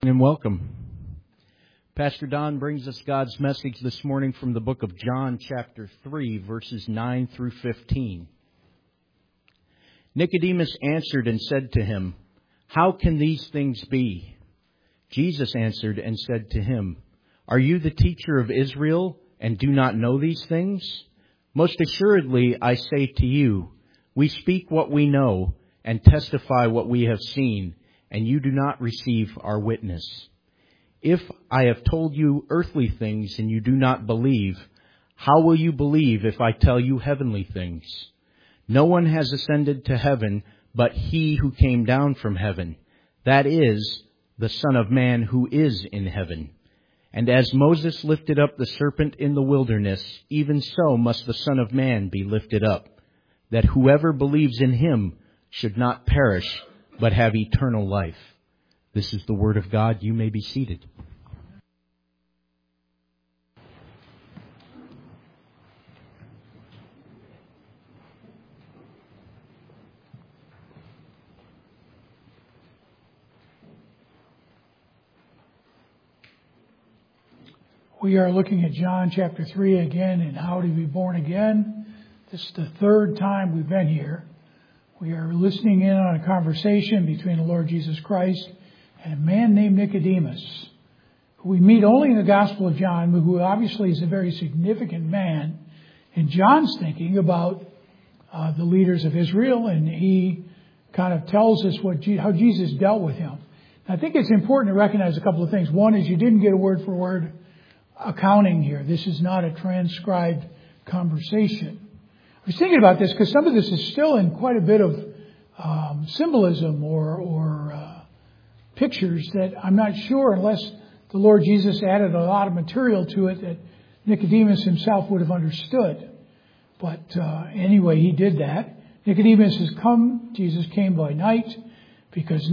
And welcome. Pastor Don brings us God's message this morning from the book of John, chapter 3, verses 9 through 15. Nicodemus answered and said to him, "How can these things be?" Jesus answered and said to him, "Are you the teacher of Israel and do not know these things? Most assuredly, I say to you, we speak what we know and testify what we have seen, and you do not receive our witness. If I have told you earthly things and you do not believe, how will you believe if I tell you heavenly things? No one has ascended to heaven but he who came down from heaven, that is, the Son of Man who is in heaven. And as Moses lifted up the serpent in the wilderness, even so must the Son of Man be lifted up, that whoever believes in him should not perish, but have eternal life." This is the word of God. You may be seated. We are looking at John chapter 3 again and how to be born again. This is the third time we've been here. We are listening in on a conversation between the Lord Jesus Christ and a man named Nicodemus, who we meet only in the Gospel of John, but who obviously is a very significant man in John's thinking about the leaders of Israel, and he kind of tells us how Jesus dealt with him. I think it's important to recognize a couple of things. One is you didn't get a word-for-word accounting here. This is not a transcribed conversation. I was thinking about this because some of this is still in quite a bit of symbolism or pictures that I'm not sure, unless the Lord Jesus added a lot of material to it, that Nicodemus himself would have understood. But anyway, he did that. Nicodemus has come. Jesus came by night because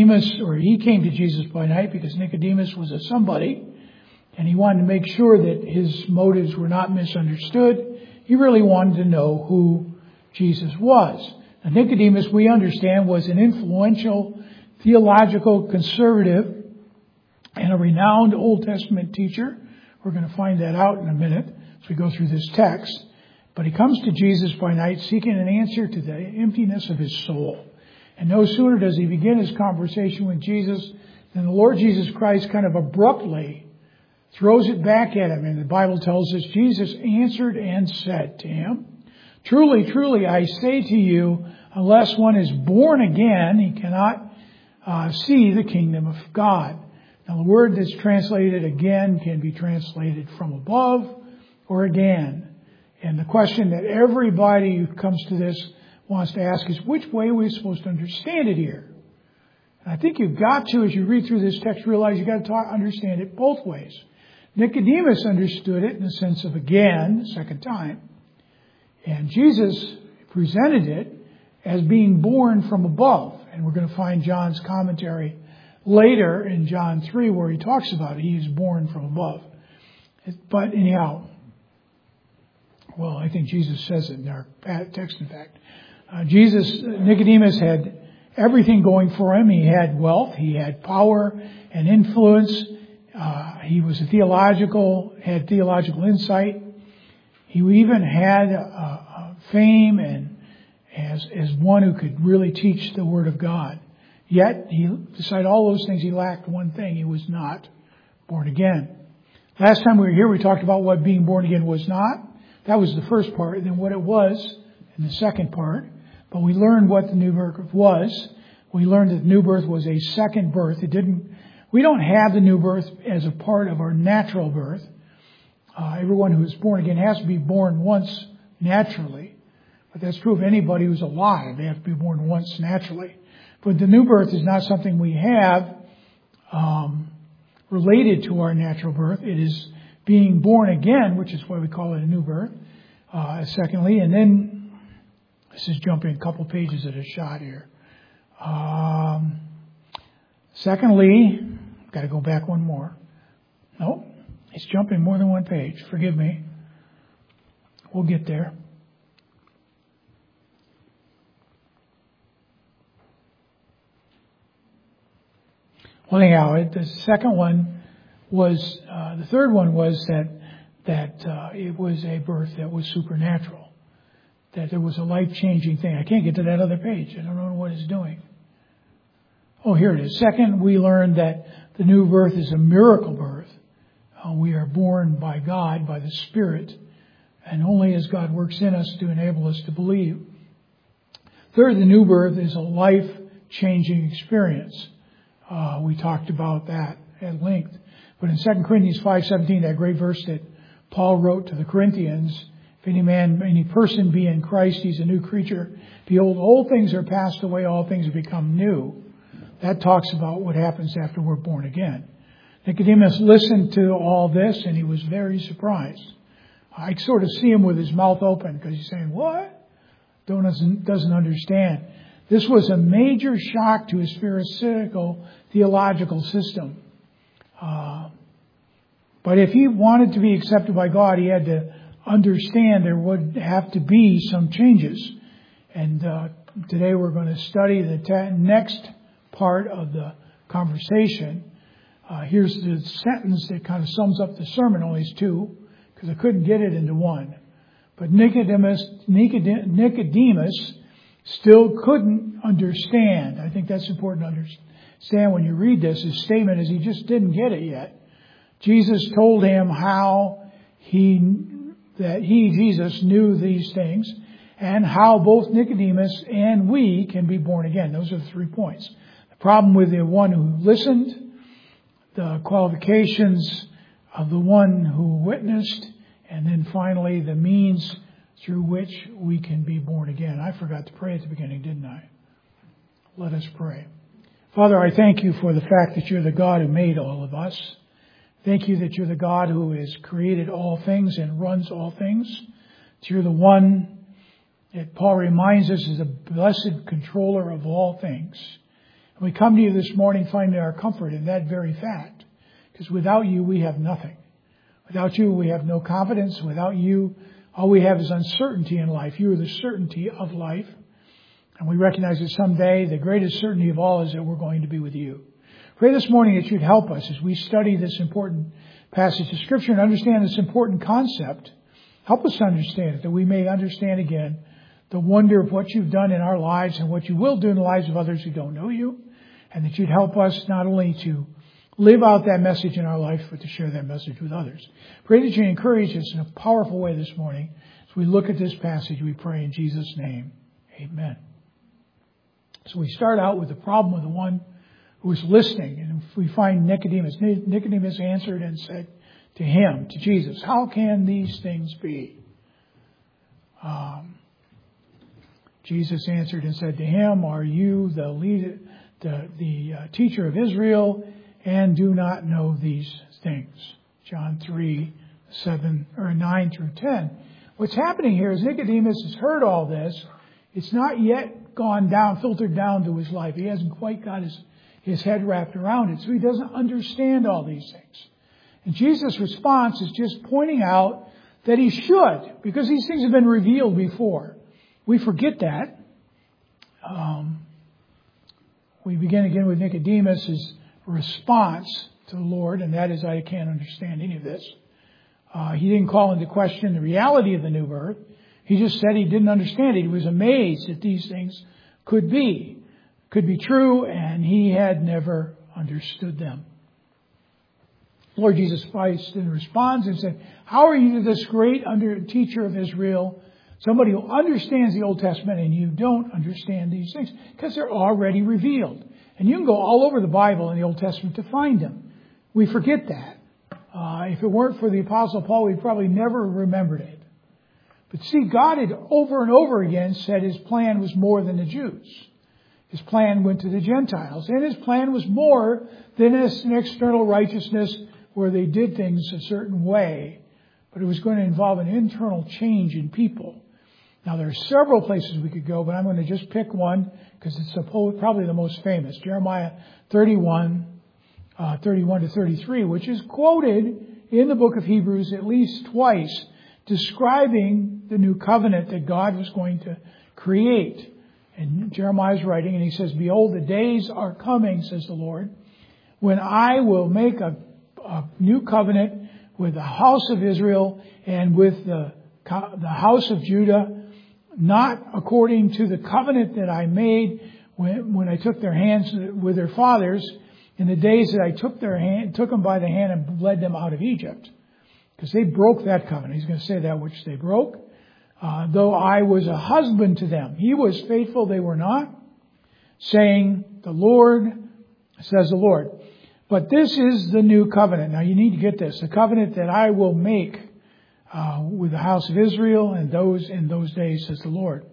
he came to Jesus by night because Nicodemus was a somebody, and he wanted to make sure that his motives were not misunderstood. He really wanted to know who Jesus was. Now, Nicodemus, we understand, was an influential theological conservative and a renowned Old Testament teacher. We're going to find that out in a minute as we go through this text. But he comes to Jesus by night seeking an answer to the emptiness of his soul. And no sooner does he begin his conversation with Jesus than the Lord Jesus Christ kind of abruptly throws it back at him. And the Bible tells us Jesus answered and said to him, "Truly, truly, I say to you, unless one is born again, he cannot see the kingdom of God." Now, the word that's translated again can be translated from above or again. And the question that everybody who comes to this wants to ask is, which way are we supposed to understand it here? And I think you've got to, as you read through this text, realize you've got to understand it both ways. Nicodemus understood it in the sense of again, the second time. And Jesus presented it as being born from above. And we're going to find John's commentary later in John 3 where he talks about it. He is born from above. But anyhow, well, I think Jesus says it in our text, in fact. Nicodemus had everything going for him. He had wealth, he had power and influence. He was had theological insight. He even had fame and as one who could really teach the Word of God. Yet, beside all those things, he lacked one thing. He was not born again. Last time we were here, we talked about what being born again was not. That was the first part, and then what it was in the second part. But we learned what the new birth was. We learned that the new birth was a second birth. We don't have the new birth as a part of our natural birth. Everyone who is born again has to be born once naturally. But that's true of anybody who's alive. They have to be born once naturally. But the new birth is not something we have related to our natural birth. It is being born again, which is why we call it a new birth, secondly. And then, this is jumping a couple pages at a shot here. Secondly, got to go back one more. No, it's jumping more than one page. Forgive me. We'll get there. Well, anyhow, the second one was, the third one was that it was a birth that was supernatural. That there was a life-changing thing. I can't get to that other page. I don't know what it's doing. Oh, here it is. Second, we learned that the new birth is a miracle birth. We are born by God, by the Spirit, and only as God works in us to enable us to believe. Third, the new birth is a life-changing experience. We talked about that at length. But in 2 Corinthians 5:17, that great verse that Paul wrote to the Corinthians, if any person be in Christ, he's a new creature. Behold, old things are passed away, all things have become new. That talks about what happens after we're born again. Nicodemus listened to all this and he was very surprised. I sort of see him with his mouth open because he's saying, what? Doesn't understand. This was a major shock to his Pharisaical theological system. But if he wanted to be accepted by God, he had to understand there would have to be some changes. And today we're going to study the next part of the conversation. Here's the sentence that kind of sums up the sermon, only it's two, because I couldn't get it into one. But Nicodemus still couldn't understand. I think that's important to understand when you read this. His statement is he just didn't get it yet. Jesus told him how Jesus, knew these things, and how both Nicodemus and we can be born again. Those are the 3 points. The problem with the one who listened, the qualifications of the one who witnessed, and then finally the means through which we can be born again. I forgot to pray at the beginning, didn't I? Let us pray. Father, I thank you for the fact that you're the God who made all of us. Thank you that you're the God who has created all things and runs all things. That you're the one that Paul reminds us is a blessed controller of all things. And we come to you this morning finding our comfort in that very fact. Because without you, we have nothing. Without you, we have no confidence. Without you, all we have is uncertainty in life. You are the certainty of life. And we recognize that someday the greatest certainty of all is that we're going to be with you. Pray this morning that you'd help us as we study this important passage of Scripture and understand this important concept. Help us to understand it, that we may understand again the wonder of what you've done in our lives and what you will do in the lives of others who don't know you. And that you'd help us not only to live out that message in our life, but to share that message with others. Pray that you encourage us in a powerful way this morning. As we look at this passage, we pray in Jesus' name. Amen. So we start out with the problem with the one who was listening. And we find Nicodemus. Nicodemus answered and said to him, to Jesus, how can these things be? Jesus answered and said to him, are you the teacher of Israel and do not know these things? John 9 through 10. What's happening here is Nicodemus has heard all this. It's not yet gone down, filtered down to his life. He hasn't quite got his head wrapped around it. So he doesn't understand all these things. And Jesus' response is just pointing out that he should, because these things have been revealed before. We forget that. We begin again with Nicodemus' response to the Lord, and that is, I can't understand any of this. He didn't call into question the reality of the new birth. He just said he didn't understand it. He was amazed that these things could be true, and he had never understood them. Lord Jesus Christ then responds and said, how are you this great teacher of Israel, somebody who understands the Old Testament, and you don't understand these things? Because they're already revealed. And you can go all over the Bible in the Old Testament to find them. We forget that. If it weren't for the Apostle Paul, we probably never remembered it. But see, God had over and over again said his plan was more than the Jews. His plan went to the Gentiles. And his plan was more than an external righteousness where they did things a certain way. But it was going to involve an internal change in people. Now, there are several places we could go, but I'm going to just pick one because it's probably the most famous. Jeremiah 31 to 33, which is quoted in the book of Hebrews at least twice, describing the new covenant that God was going to create. And Jeremiah's writing, and he says, behold, the days are coming, says the Lord, when I will make a new covenant with the house of Israel and with the house of Judah, not according to the covenant that I made when I took their hands with their fathers in the days that I took them by the hand and led them out of Egypt. Because they broke that covenant. He's going to say that which they broke. Though I was a husband to them. He was faithful, they were not. Saying, the Lord, says the Lord. But this is the new covenant. Now you need to get this. The covenant that I will make with the house of Israel and those in those days, says the Lord.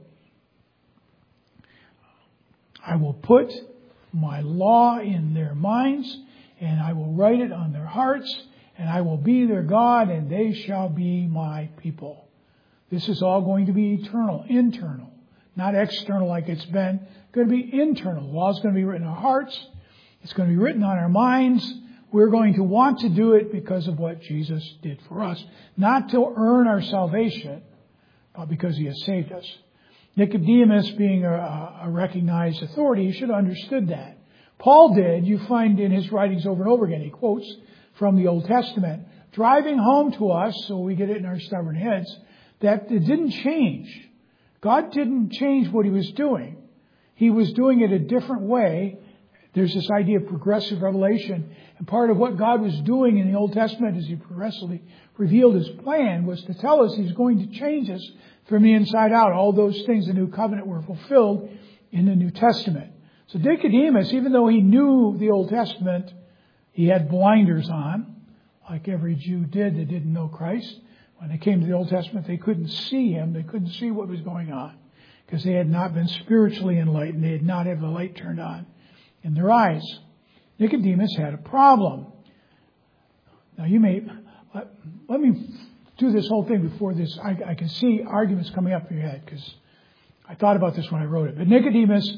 I will put my law in their minds, and I will write it on their hearts, and I will be their God, and they shall be my people. This is all going to be eternal, internal, not external like it's been. It's going to be internal. The law is going to be written in our hearts. It's going to be written on our minds. We're going to want to do it because of what Jesus did for us. Not to earn our salvation, but because He has saved us. Nicodemus, being a recognized authority, he should have understood that. Paul did. You find in his writings over and over again, he quotes from the Old Testament, driving home to us, so we get it in our stubborn heads, that it didn't change. God didn't change what He was doing. He was doing it a different way. There's this idea of progressive revelation. And part of what God was doing in the Old Testament as He progressively revealed His plan was to tell us He's going to change us from the inside out. All those things in the New Covenant were fulfilled in the New Testament. So Nicodemus, even though he knew the Old Testament, he had blinders on, like every Jew did that didn't know Christ. When they came to the Old Testament, they couldn't see Him. They couldn't see what was going on because they had not been spiritually enlightened. They had not had the light turned on in their eyes. Nicodemus had a problem. Now you may, let me do this whole thing before this. I can see arguments coming up in your head because I thought about this when I wrote it. But Nicodemus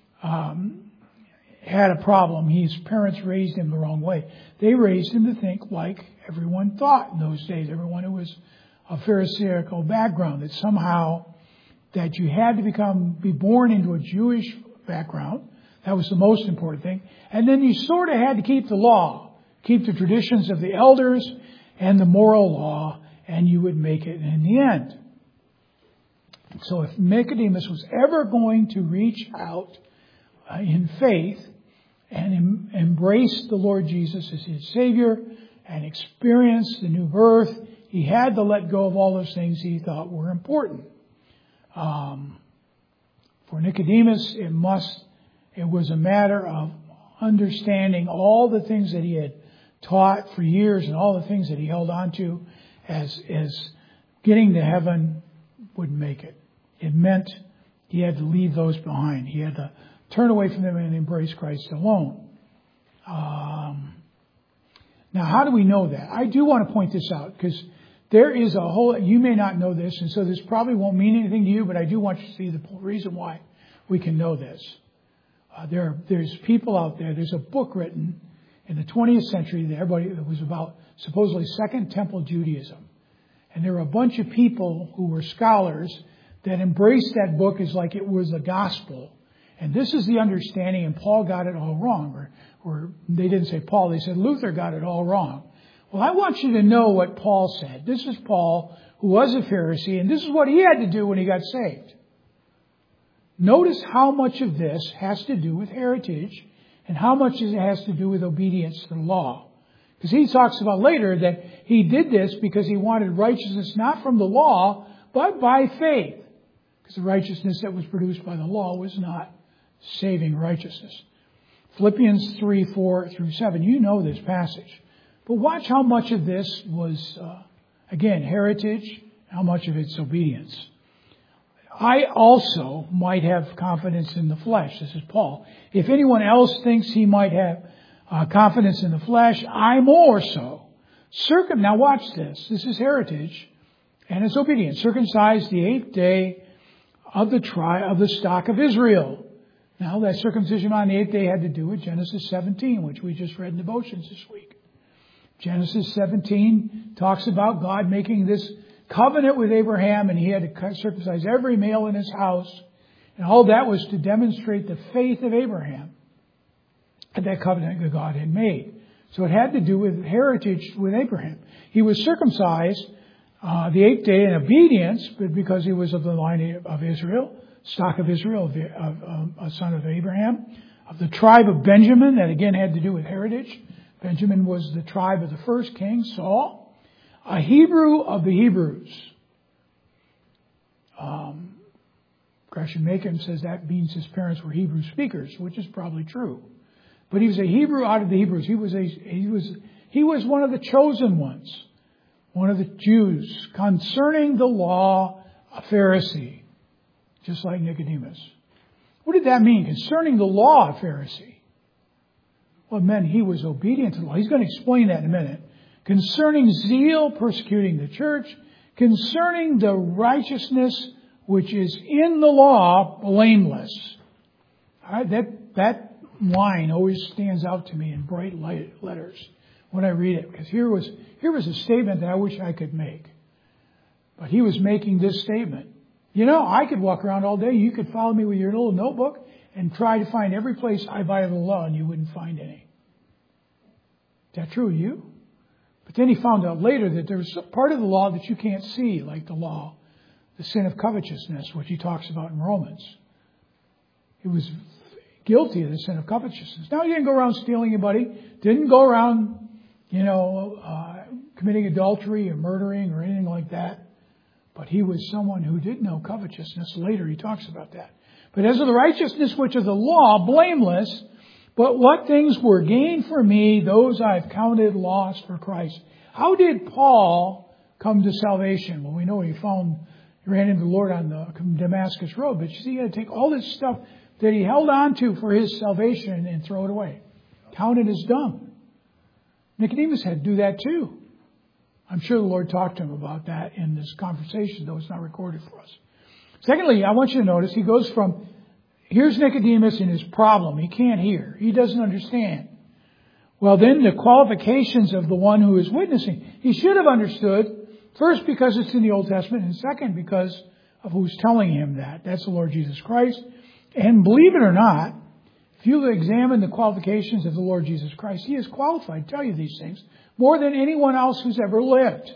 had a problem. His parents raised him the wrong way. They raised him to think like everyone thought in those days. Everyone who was a Pharisaical background, that somehow that you had to be born into a Jewish background. That was the most important thing. And then you sort of had to keep the law, keep the traditions of the elders and the moral law, and you would make it in the end. So if Nicodemus was ever going to reach out in faith and embrace the Lord Jesus as His Savior and experience the new birth, he had to let go of all those things he thought were important. For Nicodemus, it was a matter of understanding all the things that he had taught for years and all the things that he held on to as getting to heaven wouldn't make it. It meant he had to leave those behind. He had to turn away from them and embrace Christ alone. Now, how do we know that? I do want to point this out because there is a whole, you may not know this, and so this probably won't mean anything to you, but I do want you to see the reason why we can know this. There's people out there, there's a book written in the 20th century that was about supposedly Second Temple Judaism. And there were a bunch of people who were scholars that embraced that book as like it was the gospel. And this is the understanding, and Paul got it all wrong. Or they didn't say Paul, they said Luther got it all wrong. Well, I want you to know what Paul said. This is Paul, who was a Pharisee, and this is what he had to do when he got saved. Notice how much of this has to do with heritage and how much it has to do with obedience to the law. Because he talks about later that he did this because he wanted righteousness not from the law, but by faith. Because the righteousness that was produced by the law was not saving righteousness. Philippians 3:4-7. You know this passage. But watch how much of this was, again, heritage, how much of it's obedience. I also might have confidence in the flesh. This is Paul. If anyone else thinks he might have confidence in the flesh, I more so. Now watch this. This is heritage and it's obedience. Circumcised the 8th day of the stock of Israel. Now that circumcision on the 8th day had to do with Genesis 17, which we just read in devotions this week. Genesis 17 talks about God making this covenant with Abraham, and he had to circumcise every male in his house. And all that was to demonstrate the faith of Abraham. that covenant that God had made. So it had to do with heritage with Abraham. He was circumcised the 8th day in obedience, but because he was of the line of Israel, stock of Israel, a son of Abraham, of the tribe of Benjamin, that again had to do with heritage. Benjamin was the tribe of the first king, Saul. A Hebrew of the Hebrews. Gresham Macon says that means his parents were Hebrew speakers, which is probably true. But he was a Hebrew out of the Hebrews. He was one of the chosen ones, one of the Jews, concerning the law, a Pharisee, just like Nicodemus. What did that mean? Concerning the law, a Pharisee. Well, it meant he was obedient to the law. He's going to explain that in a minute. Concerning zeal, persecuting the church. Concerning the righteousness which is in the law, blameless. All right, that line always stands out to me in bright letters when I read it, because here was a statement that I wish I could make. But he was making this statement. You know, I could walk around all day. You could follow me with your little notebook and try to find every place I violate the law, and you wouldn't find any. Is that true of you? But then he found out later that there's a part of the law that you can't see, like the law, the sin of covetousness, which he talks about in Romans. He was guilty of the sin of covetousness. Now, he didn't go around stealing anybody, didn't go around, committing adultery or murdering or anything like that. But he was someone who did know covetousness. Later he talks about that. But as of the righteousness which is the law, blameless, but what things were gained for me, those I've counted loss for Christ. How did Paul come to salvation? Well, we know he ran into the Lord on the Damascus road. But you see, he had to take all this stuff that he held on to for his salvation and throw it away. Count it as dung. Nicodemus had to do that too. I'm sure the Lord talked to him about that in this conversation, though it's not recorded for us. Secondly, I want you to notice he goes from, here's Nicodemus and his problem. He can't hear. He doesn't understand. Well, then the qualifications of the one who is witnessing. He should have understood, first because it's in the Old Testament, and second because of who's telling him that. That's the Lord Jesus Christ. And believe it or not, if you examine the qualifications of the Lord Jesus Christ, he is qualified to tell you these things more than anyone else who's ever lived.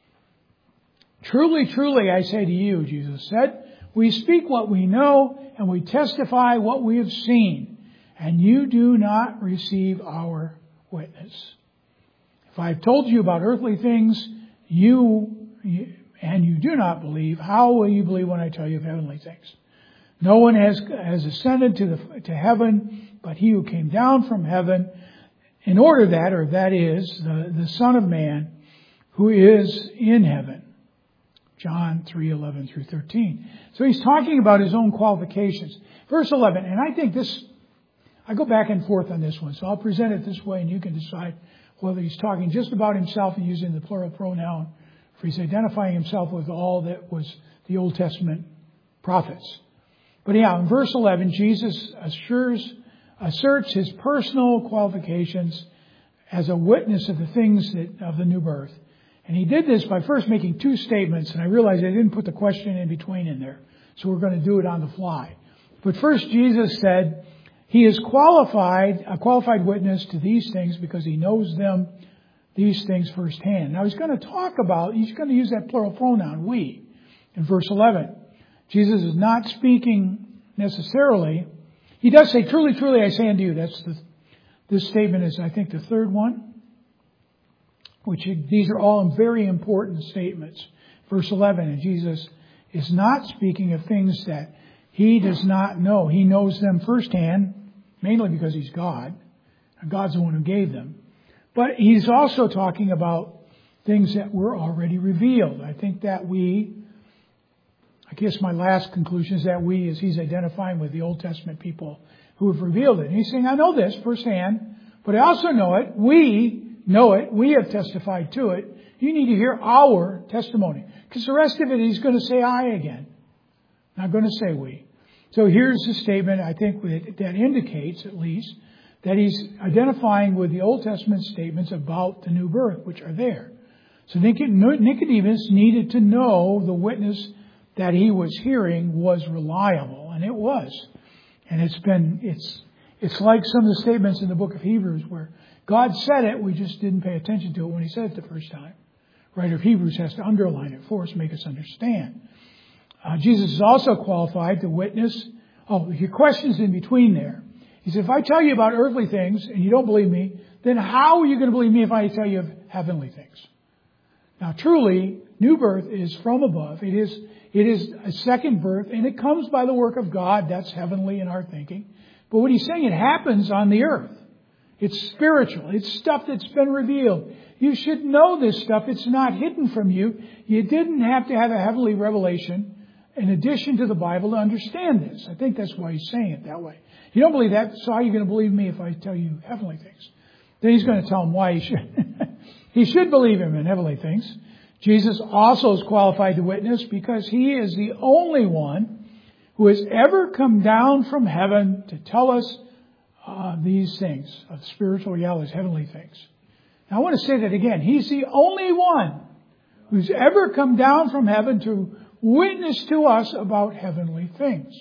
Truly, truly, I say to you, Jesus said, we speak what we know and we testify what we have seen, and you do not receive our witness. If I have told you about earthly things, you do not believe, how will you believe when I tell you of heavenly things? No one has ascended to heaven, but he who came down from heaven, in order that is, the Son of Man, who is in heaven. John 3:11 through 13. So he's talking about his own qualifications. Verse 11, and I think I go back and forth on this one, so I'll present it this way, and you can decide whether he's talking just about himself and using the plural pronoun, or he's identifying himself with all that was the Old Testament prophets. But yeah, in verse 11, Jesus asserts his personal qualifications as a witness of the things of the new birth. And he did this by first making two statements, and I realized I didn't put the question in between in there, so we're going to do it on the fly. But first, Jesus said he is a qualified witness to these things because he knows these things firsthand. Now he's going to use that plural pronoun, we, in verse 11. Jesus is not speaking necessarily. He does say, truly, truly, I say unto you. This statement is, I think, the third one. These are all very important statements. Verse 11, and Jesus is not speaking of things that he does not know. He knows them firsthand, mainly because he's God. And God's the one who gave them. But he's also talking about things that were already revealed. I think that I guess my last conclusion is that is he's identifying with the Old Testament people who have revealed it. And he's saying, I know this firsthand, but I also know it. We know it. We have testified to it. You need to hear our testimony. Because the rest of it, he's going to say I again. Not going to say we. So here's the statement, I think, that indicates, at least, that he's identifying with the Old Testament statements about the new birth, which are there. So Nicodemus needed to know the witness that he was hearing was reliable, and it was. And It's like some of the statements in the book of Hebrews where God said it, we just didn't pay attention to it when He said it the first time. Writer of Hebrews has to underline it for us, make us understand. Jesus is also qualified to witness. Your question's in between there. He said, if I tell you about earthly things and you don't believe me, then how are you going to believe me if I tell you of heavenly things? Now, truly, new birth is from above. It is a second birth, and it comes by the work of God. That's heavenly in our thinking. But what He's saying, it happens on the earth. It's spiritual. It's stuff that's been revealed. You should know this stuff. It's not hidden from you. You didn't have to have a heavenly revelation in addition to the Bible to understand this. I think that's why He's saying it that way. You don't believe that, so how are you going to believe me if I tell you heavenly things? Then He's going to tell him why he should. He should believe Him in heavenly things. Jesus also is qualified to witness because He is the only one who has ever come down from heaven to tell us these things, of spiritual realities, heavenly things. Now I want to say that again. He's the only one who's ever come down from heaven to witness to us about heavenly things.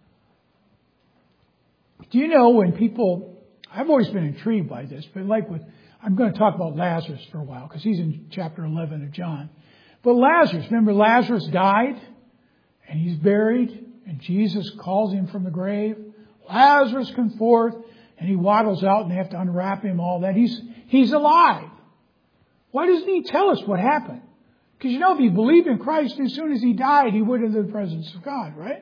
Do you know when people, I've always been intrigued by this, but I'm going to talk about Lazarus for a while because he's in chapter 11 of John. But Lazarus, remember Lazarus died and he's buried and Jesus calls him from the grave. Lazarus, come forth. And he waddles out and they have to unwrap him, all that. He's alive. Why doesn't He tell us what happened? Because if he believed in Christ, as soon as he died, he went into the presence of God, right?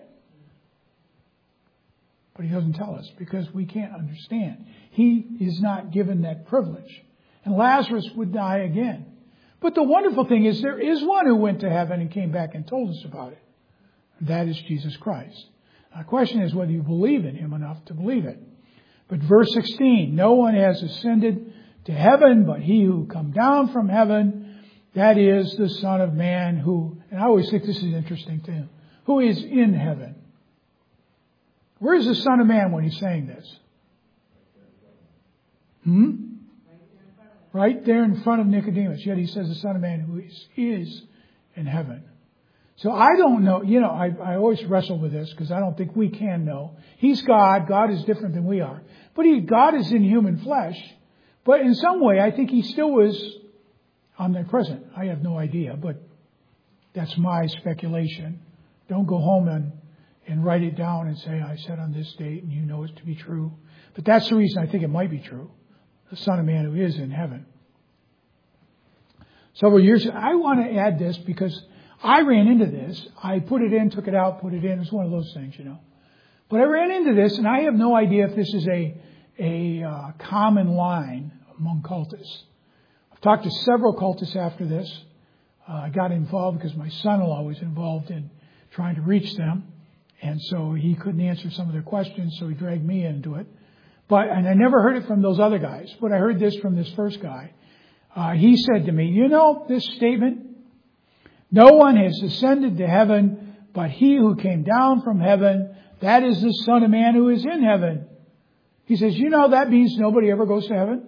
But He doesn't tell us because we can't understand. He is not given that privilege. And Lazarus would die again. But the wonderful thing is there is one who went to heaven and came back and told us about it. And that is Jesus Christ. Now, the question is whether you believe in Him enough to believe it. But verse 16, no one has ascended to heaven but He who come down from heaven, that is the Son of Man who, and I always think this is interesting to Him, who is in heaven. Where is the Son of Man when He's saying this? Right there in front of Nicodemus. Yet He says the Son of Man who is in heaven. So I don't know, I always wrestle with this because I don't think we can know. He's God. God is different than we are. But God is in human flesh. But in some way, I think He still is omnipresent. I have no idea, but that's my speculation. Don't go home and write it down and say, I said on this date and you know it to be true. But that's the reason I think it might be true. The Son of Man who is in heaven. Several years ago, I want to add this because I ran into this. I put it in, took it out, put it in. It's one of those things, But I ran into this, and I have no idea if this is a common line among cultists. I've talked to several cultists after this. I got involved because my son-in-law was involved in trying to reach them. And so he couldn't answer some of their questions, so he dragged me into it. And I never heard it from those other guys, but I heard this from this first guy. He said to me, this statement, no one has ascended to heaven but He who came down from heaven, that is the Son of Man who is in heaven. He says, that means nobody ever goes to heaven?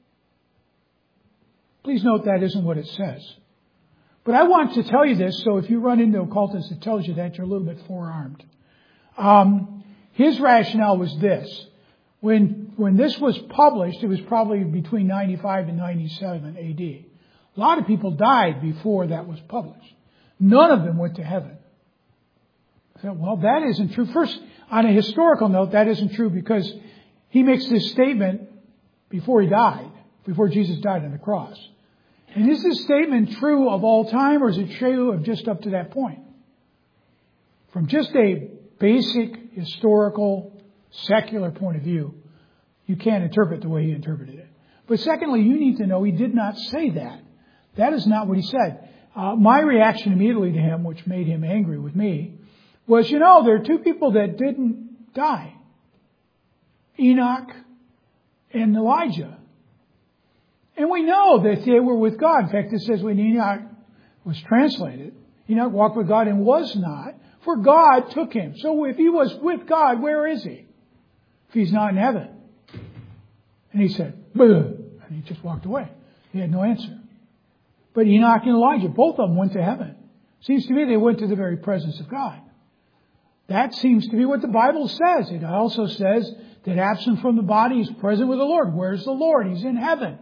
Please note that isn't what it says. But I want to tell you this, so if you run into a occultist that tells you that, you're a little bit forearmed. His rationale was this. When this was published, it was probably between 95 and 97 AD. A lot of people died before that was published. None of them went to heaven. I said, well, that isn't true. First, on a historical note, that isn't true because he makes this statement before he died, before Jesus died on the cross. And is this statement true of all time, or is it true of just up to that point? From just a basic historical, secular point of view, you can't interpret the way he interpreted it. But secondly, you need to know he did not say that. That is not what he said. My reaction immediately to him, which made him angry with me, was, there are two people that didn't die. Enoch and Elijah. And we know that they were with God. In fact, it says when Enoch was translated, Enoch walked with God and was not, for God took him. So if he was with God, where is he? If he's not in heaven. And he said, "Bleh," and he just walked away. He had no answer. But Enoch and Elijah, both of them went to heaven. Seems to me they went to the very presence of God. That seems to be what the Bible says. It also says that absent from the body is present with the Lord. Where's the Lord? He's in heaven.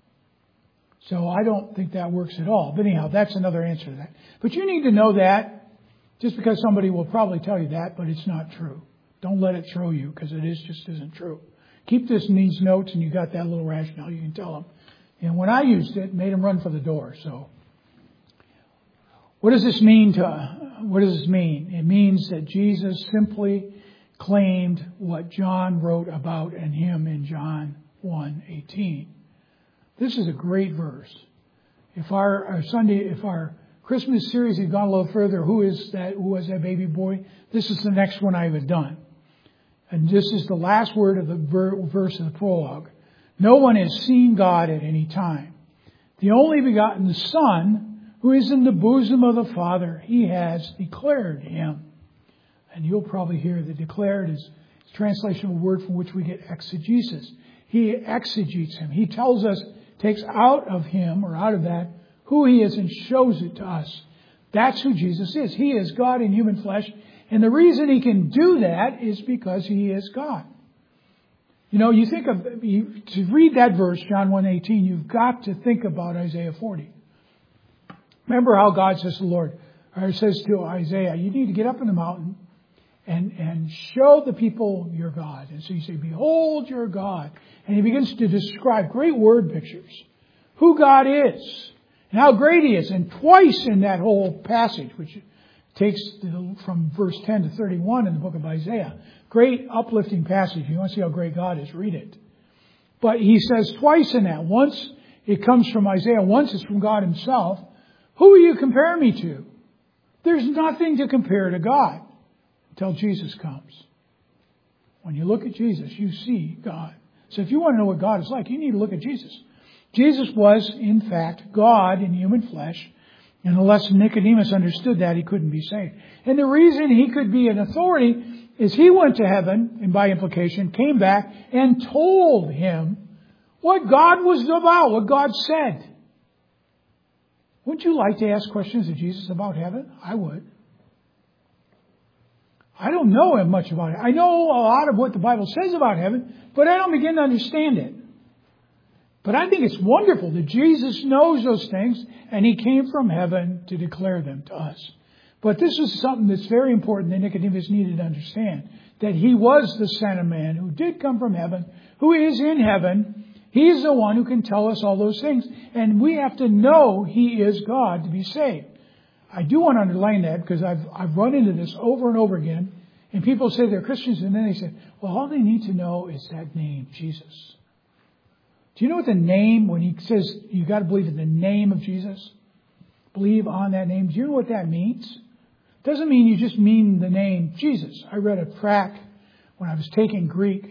So I don't think that works at all. But anyhow, that's another answer to that. But you need to know that, just because somebody will probably tell you that, but it's not true. Don't let it throw you, because it just isn't true. Keep this in these notes, and you got that little rationale. You can tell them. And when I used it made them run for the door. So what does this mean? It means that Jesus simply claimed what John wrote about and him in John 1:18. This is a great verse. If our Christmas series had gone a little further, who was that baby boy? This is the next one I have done. And this is the last word of the verse of the prologue. No one has seen God at any time. The only begotten Son, who is in the bosom of the Father, He has declared Him. And you'll probably hear that declared is a translation of a word from which we get exegesis. He exegetes Him. He tells us, takes out of Him, or out of that, who He is and shows it to us. That's who Jesus is. He is God in human flesh. And the reason He can do that is because He is God. You know, to read that verse, John 1:18, you've got to think about Isaiah 40. Remember how God says to Isaiah, you need to get up in the mountain and show the people your God. And so you say, behold your God. And He begins to describe great word pictures. Who God is. And how great He is. And twice in that whole passage, which takes from verse 10 to 31 in the book of Isaiah. Great uplifting passage. If you want to see how great God is, read it. But He says twice in that. Once it comes from Isaiah. Once it's from God Himself. Who will you compare me to? There's nothing to compare to God until Jesus comes. When you look at Jesus, you see God. So if you want to know what God is like, you need to look at Jesus. Jesus was, in fact, God in human flesh. And unless Nicodemus understood that, he couldn't be saved. And the reason He could be an authority is He went to heaven, and by implication, came back and told him what God was about, what God said. Wouldn't you like to ask questions of Jesus about heaven? I would. I don't know much about it. I know a lot of what the Bible says about heaven, but I don't begin to understand it. But I think it's wonderful that Jesus knows those things, and He came from heaven to declare them to us. But this is something that's very important that Nicodemus needed to understand. That He was the Son of Man who did come from heaven, who is in heaven. He's the one who can tell us all those things. And we have to know He is God to be saved. I do want to underline that because I've run into this over and over again. And people say they're Christians, and then they say, well, all they need to know is that name, Jesus. Do you know what the name, when He says you've got to believe in the name of Jesus? Believe on that name. Do you know what that means? It doesn't mean you just mean the name Jesus. I read a tract when I was taking Greek,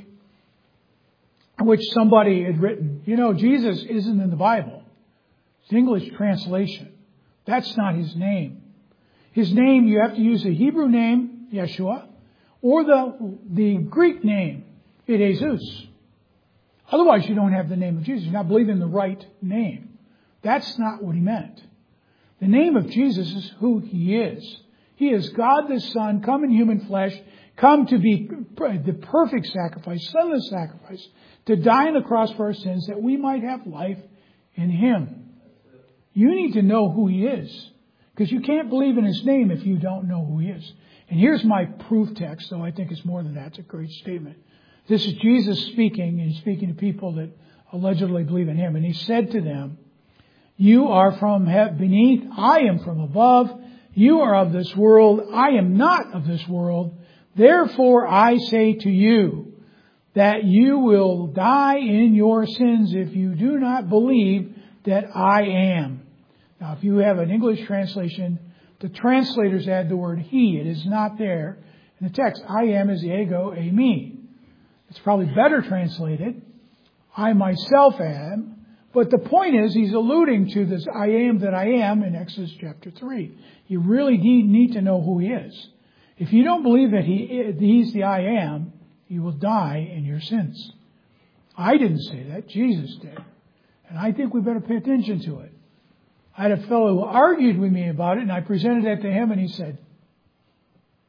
in which somebody had written, Jesus isn't in the Bible. It's the English translation. That's not His name. His name, you have to use the Hebrew name, Yeshua, or the Greek name, Jesus. Otherwise, you don't have the name of Jesus. You're not believing the right name. That's not what he meant. The name of Jesus is who He is. He is God the Son, come in human flesh, come to be the perfect sacrifice, sinless sacrifice, to die on the cross for our sins that we might have life in Him. You need to know who He is, because you can't believe in His name if you don't know who He is. And here's my proof text, though I think it's more than that. It's a great statement. This is Jesus speaking, and He's speaking to people that allegedly believe in Him. And He said to them, you are from beneath, I am from above. You are of this world, I am not of this world. Therefore I say to you that you will die in your sins if you do not believe that I am. Now, if you have an English translation, the translators add the word He. It is not there in the text. I am is ego, eimi. It's probably better translated. I myself am. But the point is, He's alluding to this I am that I am in Exodus chapter 3. You really need to know who He is. If you don't believe that He's the I am, you will die in your sins. I didn't say that. Jesus did. And I think we better pay attention to it. I had a fellow who argued with me about it, and I presented that to him, and he said,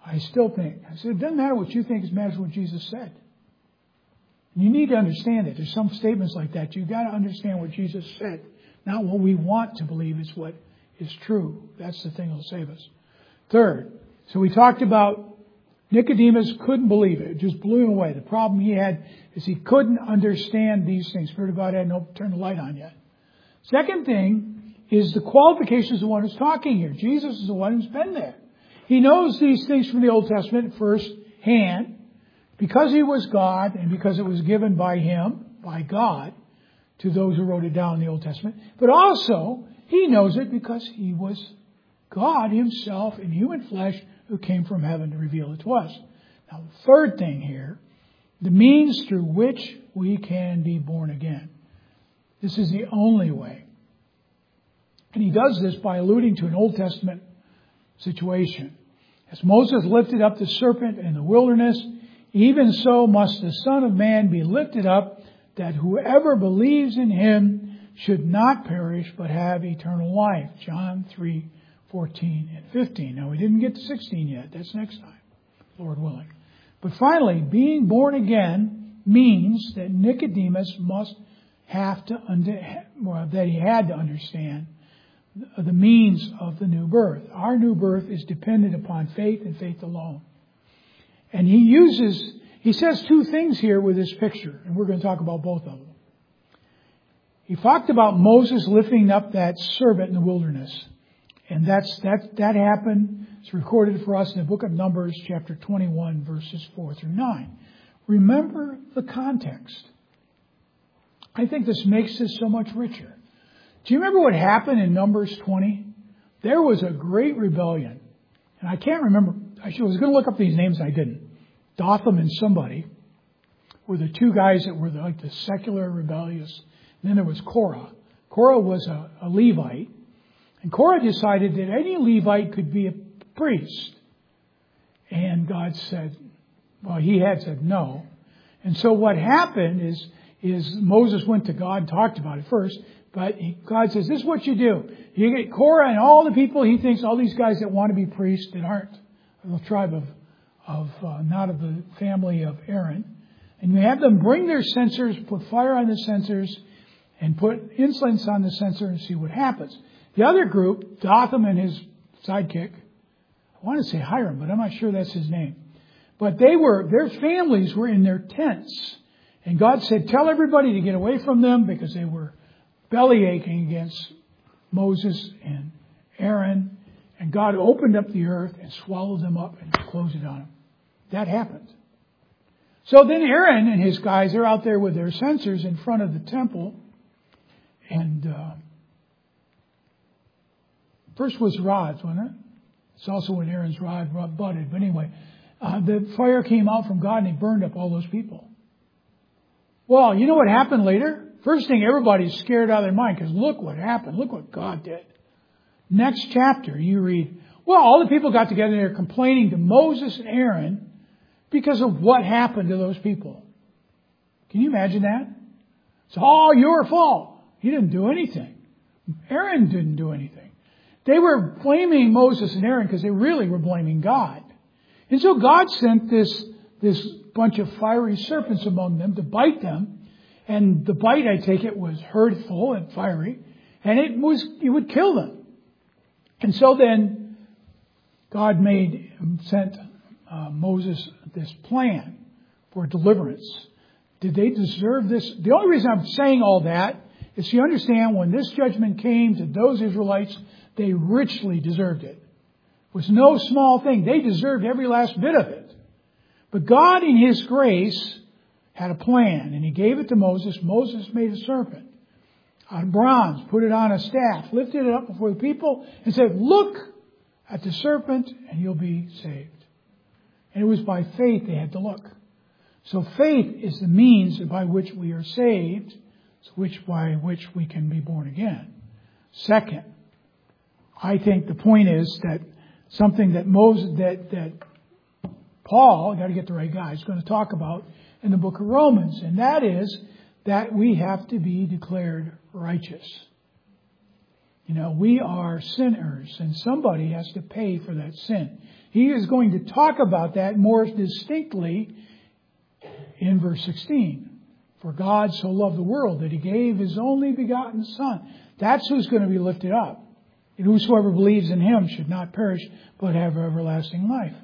I still think, I said, it doesn't matter what you think, it matters what Jesus said. You need to understand it. There's some statements like that. You've got to understand what Jesus said. Not what we want to believe is what is true. That's the thing that will save us. Third, so we talked about Nicodemus couldn't believe it. It just blew him away. The problem he had is he couldn't understand these things. Spirit of God hadn't turned the light on yet. Second thing is the qualifications of the one who's talking here. Jesus is the one who's been there. He knows these things from the Old Testament firsthand because he was God and because it was given by him, by God, to those who wrote it down in the Old Testament. But also, he knows it because he was God himself in human flesh who came from heaven to reveal it to us. Now, the third thing here, the means through which we can be born again. This is the only way. And he does this by alluding to an Old Testament situation. As Moses lifted up the serpent in the wilderness, even so must the Son of Man be lifted up, that whoever believes in him should not perish but have eternal life. John 3:14 and 15. Now we didn't get to 16 yet. That's next time, Lord willing. But finally, being born again means that Nicodemus had to understand the means of the new birth. Our new birth is dependent upon faith and faith alone. And he says two things here with this picture, and we're going to talk about both of them. He talked about Moses lifting up that serpent in the wilderness. And that happened. It's recorded for us in the book of Numbers, chapter 21, verses 4 through 9. Remember the context. I think this makes this so much richer. Do you remember what happened in Numbers 20? There was a great rebellion. And I can't remember. I was going to look up these names and I didn't. Dotham and somebody were the two guys that were like the secular rebellious. And then there was Korah. Korah was a Levite. And Korah decided that any Levite could be a priest. And God said, well, he had said no. And so what happened is Moses went to God and talked about it first. But God says, this is what you do. You get Korah and all the people, he thinks all these guys that want to be priests that aren't of the tribe not of the family of Aaron. And you have them bring their censers, put fire on the censers, and put incense on the censer and see what happens. The other group, Dotham and his sidekick, I want to say Hiram, but I'm not sure that's his name. But their families were in their tents. And God said, tell everybody to get away from them because they were belly aching against Moses and Aaron. And God opened up the earth and swallowed them up and closed it on them. That happened. So then Aaron and his guys are out there with their censers in front of the temple. And first was rods, wasn't it? It's also when Aaron's rod budded. But anyway, the fire came out from God and he burned up all those people. Well, you know what happened later? First thing, everybody's scared out of their mind because look what happened. Look what God did. Next chapter, you read, well, all the people got together and they're complaining to Moses and Aaron because of what happened to those people. Can you imagine that? It's all your fault. You didn't do anything. Aaron didn't do anything. They were blaming Moses and Aaron because they really were blaming God. And so God sent this bunch of fiery serpents among them to bite them. And the bite, I take it, was hurtful and fiery. And it would kill them. And so then God sent Moses this plan for deliverance. Did they deserve this? The only reason I'm saying all that is you understand when this judgment came to those Israelites, they richly deserved it. It was no small thing. They deserved every last bit of it. But God in His grace had a plan, and He gave it to Moses. Moses made a serpent out of bronze, put it on a staff, lifted it up before the people, and said, look at the serpent, and you'll be saved. And it was by faith they had to look. So faith is the means by which we are saved, by which we can be born again. Second, I think the point is that something that Paul, got to get the right guy, is going to talk about in the book of Romans, and that is that we have to be declared righteous. You know, we are sinners, and somebody has to pay for that sin. He is going to talk about that more distinctly in verse 16. For God so loved the world that He gave His only begotten Son. That's who's going to be lifted up. And whosoever believes in Him should not perish, but have everlasting life.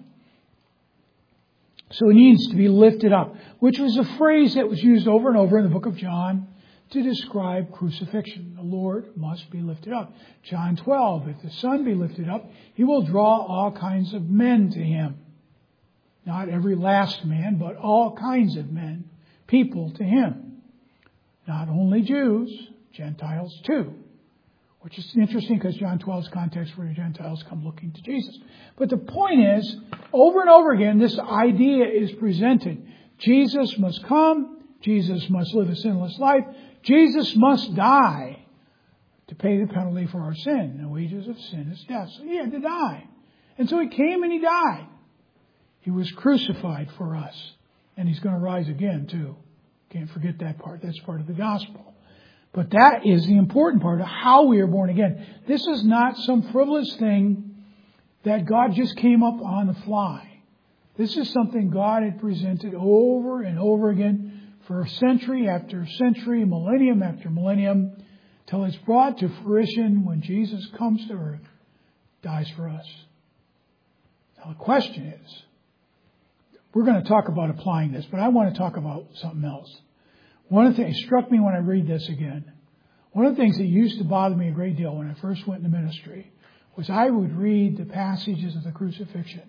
So He needs to be lifted up, which was a phrase that was used over and over in the book of John to describe crucifixion. The Lord must be lifted up. John 12, if the Son be lifted up, He will draw all kinds of men to Him. Not every last man, but all kinds of men, people to Him. Not only Jews, Gentiles too. Which is interesting because John 12's context where the Gentiles come looking to Jesus. But the point is, over and over again, this idea is presented. Jesus must come. Jesus must live a sinless life. Jesus must die to pay the penalty for our sin. The wages of sin is death. So He had to die. And so He came and He died. He was crucified for us. And He's going to rise again too. Can't forget that part. That's part of the gospel. But that is the important part of how we are born again. This is not some frivolous thing that God just came up on the fly. This is something God had presented over and over again for century after century, millennium after millennium, till it's brought to fruition when Jesus comes to earth, dies for us. Now the question is, we're going to talk about applying this, but I want to talk about something else. One of the things that struck me when I read this again, one of the things that used to bother me a great deal when I first went into ministry was I would read the passages of the crucifixion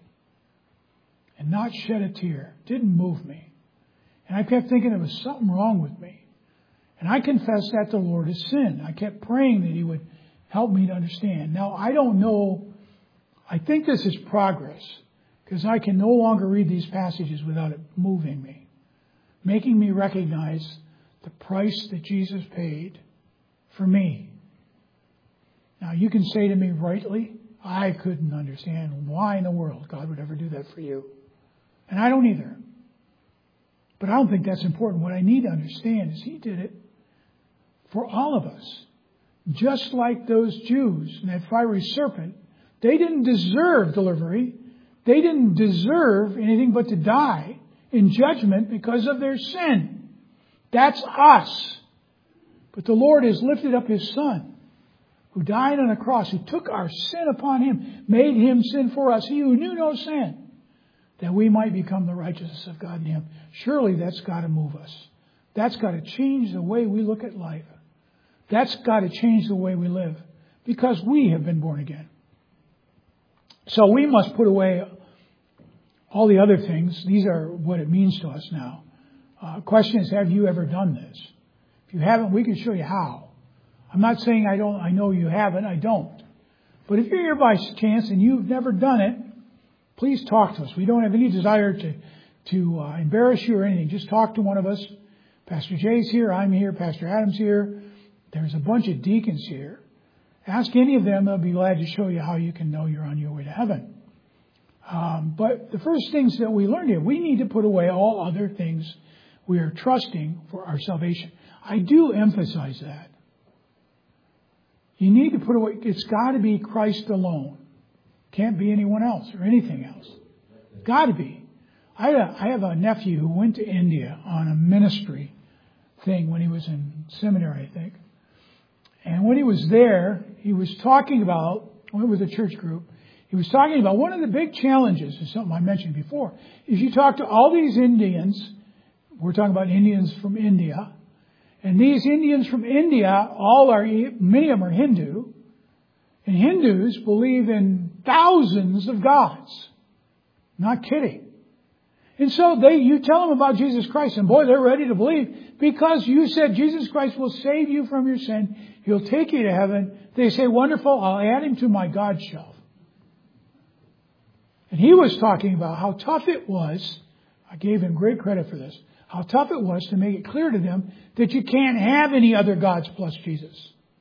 and not shed a tear. It didn't move me. And I kept thinking there was something wrong with me. And I confessed that to the Lord as sin. I kept praying that He would help me to understand. Now, I don't know. I think this is progress because I can no longer read these passages without it moving me, making me recognize the price that Jesus paid for me. Now, you can say to me rightly, I couldn't understand why in the world God would ever do that for you. And I don't either. But I don't think that's important. What I need to understand is He did it for all of us. Just like those Jews and that fiery serpent, they didn't deserve delivery. They didn't deserve anything but to die in judgment because of their sin. That's us. But the Lord has lifted up His Son, who died on a cross, who took our sin upon Him, made Him sin for us, He who knew no sin, that we might become the righteousness of God in Him. Surely that's got to move us. That's got to change the way we look at life. That's got to change the way we live, because we have been born again. So we must put away all the other things. These are what it means to us now. Question is, have you ever done this? If you haven't, we can show you how. I'm not saying I know you haven't. I don't. But if you're here by chance and you've never done it, please talk to us. We don't have any desire to embarrass you or anything. Just talk to one of us. Pastor Jay's here. I'm here. Pastor Adam's here. There's a bunch of deacons here. Ask any of them. They'll be glad to show you how you can know you're on your way to heaven. But the first things that we learned here, we need to put away all other things we are trusting for our salvation. I do emphasize that. You need to put away, it's got to be Christ alone. Can't be anyone else or anything else. Got to be. I have a nephew who went to India on a ministry thing when he was in seminary, I think. And when he was there, he was talking about, with a church group, he was talking about one of the big challenges, is something I mentioned before, is you talk to all these Indians, we're talking about Indians from India, and these Indians from India, many of them are Hindu, and Hindus believe in thousands of gods. Not kidding. And so you tell them about Jesus Christ, and boy, they're ready to believe, because you said Jesus Christ will save you from your sin. He'll take you to heaven. They say, wonderful, I'll add Him to my God shelf. And he was talking about how tough it was. I gave him great credit for this. How tough it was to make it clear to them that you can't have any other gods plus Jesus.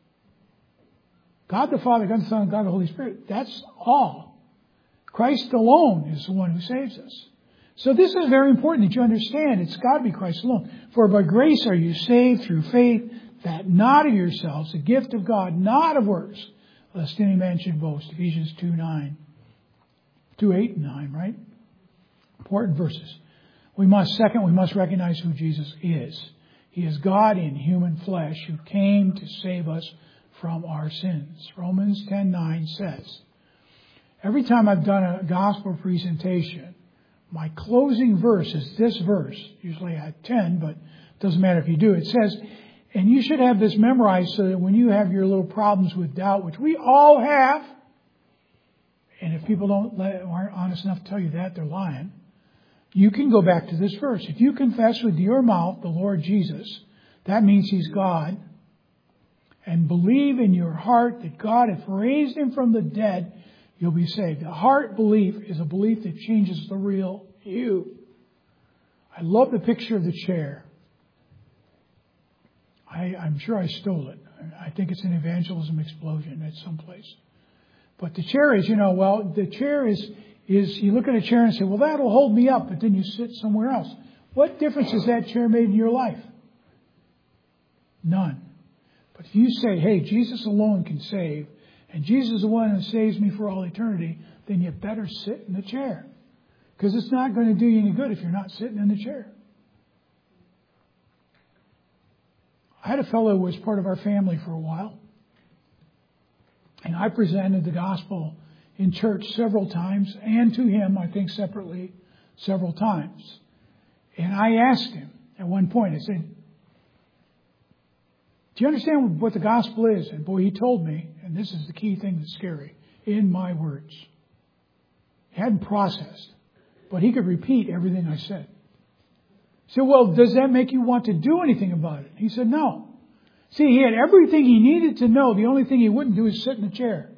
God the Father, God the Son, God the Holy Spirit. That's all. Christ alone is the one who saves us. So this is very important that you understand. It's got to be Christ alone. For by grace are you saved through faith, that not of yourselves, the gift of God, not of works, lest any man should boast. Ephesians 2:9. 2, 8, and 9, right? Important verses. We must recognize who Jesus is. He is God in human flesh who came to save us from our sins. Romans 10:9 says, every time I've done a gospel presentation, my closing verse is this verse. Usually I have 10, but it doesn't matter if you do. It says, and you should have this memorized so that when you have your little problems with doubt, which we all have, and if people aren't honest enough to tell you that, they're lying. You can go back to this verse. If you confess with your mouth the Lord Jesus, that means He's God, and believe in your heart that God hath raised Him from the dead, you'll be saved. A heart belief is a belief that changes the real you. I love the picture of the chair. I'm sure I stole it. I think it's an evangelism explosion at some place. But the chair is, the chair is you look at a chair and say, well, that'll hold me up, but then you sit somewhere else. What difference has that chair made in your life? None. But if you say, hey, Jesus alone can save, and Jesus is the one who saves me for all eternity, then you better sit in the chair. Because it's not going to do you any good if you're not sitting in the chair. I had a fellow who was part of our family for a while. And I presented the gospel in church several times, and to him, I think separately, several times. And I asked him at one point, I said, do you understand what the gospel is? And boy, he told me, and this is the key thing that's scary, in my words. He hadn't processed, but he could repeat everything I said. I said, well, does that make you want to do anything about it? He said, no. See, he had everything he needed to know. The only thing he wouldn't do is sit in a chair.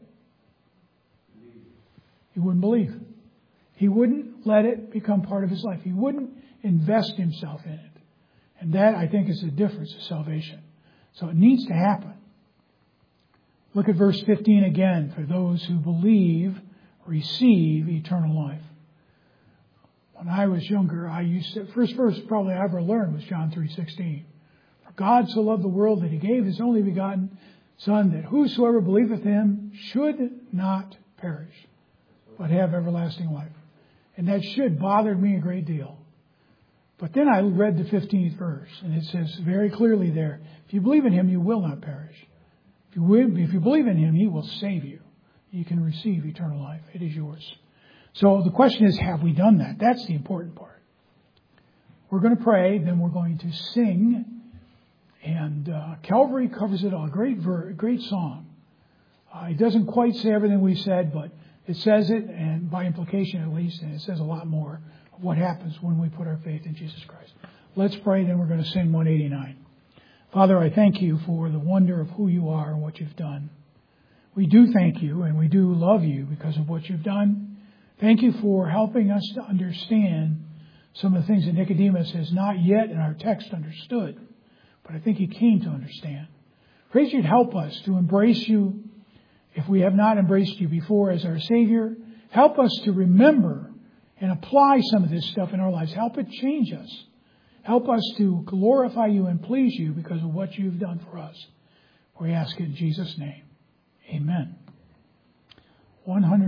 He wouldn't believe. He wouldn't let it become part of his life. He wouldn't invest himself in it. And that, I think, is the difference of salvation. So it needs to happen. Look at verse 15 again. For those who believe, receive eternal life. When I was younger, first verse probably I ever learned was John 3:16. For God so loved the world that He gave His only begotten Son, that whosoever believeth Him should not perish, but have everlasting life. And that should bothered me a great deal. But then I read the 15th verse, and it says very clearly there, if you believe in Him, you will not perish. If you believe in Him, He will save you. You can receive eternal life. It is yours. So the question is, have we done that? That's the important part. We're going to pray, then we're going to sing. And Calvary covers it all. Great song. It doesn't quite say everything we said, but it says it, and by implication at least, and it says a lot more of what happens when we put our faith in Jesus Christ. Let's pray, then we're going to sing 189. Father, I thank You for the wonder of who You are and what You've done. We do thank You, and we do love You because of what You've done. Thank You for helping us to understand some of the things that Nicodemus has not yet in our text understood, but I think he came to understand. Praise You'd help us to embrace You if we have not embraced You before as our Savior. Help us to remember and apply some of this stuff in our lives. Help it change us. Help us to glorify You and please You because of what You've done for us. We ask it in Jesus' name. Amen. 100.